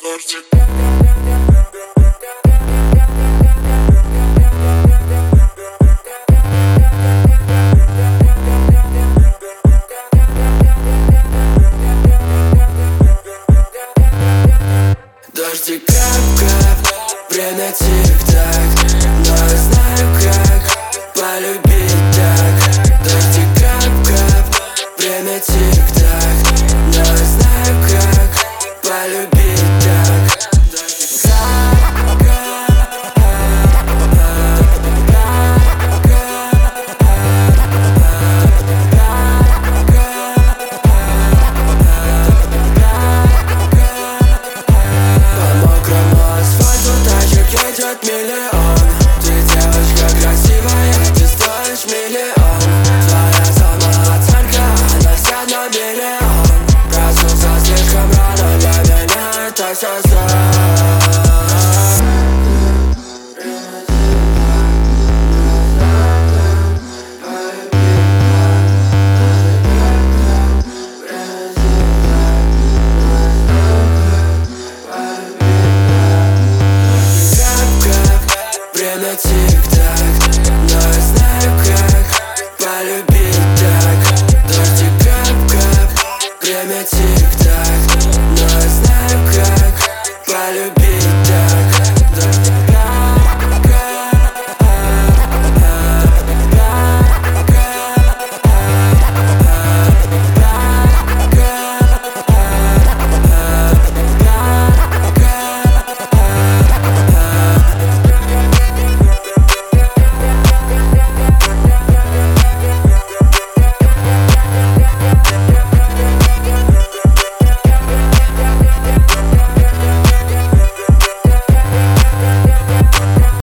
Дождик кап-кап, время тик-так, но я знаю, как полюбить так. Дождик кап-кап, время тик-так, но я знаю, как полюбить так. Миллион. Ты девочка красивая, ты стоишь миллион. Твоя самооценка, она вся на миллион. Проснулся слишком рано, для меня это все сон.